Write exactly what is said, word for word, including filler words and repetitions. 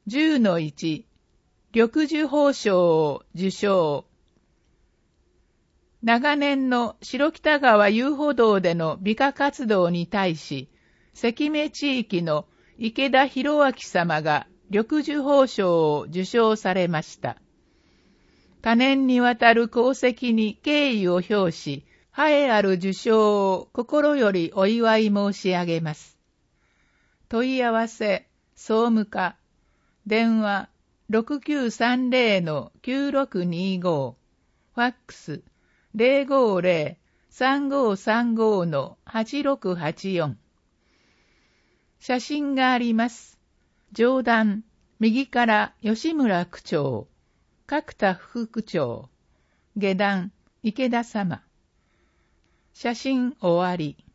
じゅうのいち、緑樹褒章を受章。長年の白北川遊歩道での美化活動に対し、関目地域の池田博明様が緑樹褒章を受章されました。多年にわたる功績に敬意を表し、栄えある受章を心よりお祝い申し上げます。問い合わせ、総務課、電話 ろくきゅうさんぜろのきゅうろくにご、ファックス ゼロごゼロ さんごさんご のはちろくはちよん。写真があります。上段、右から吉村区長、角田副区長、下段、池田様。写真終わり。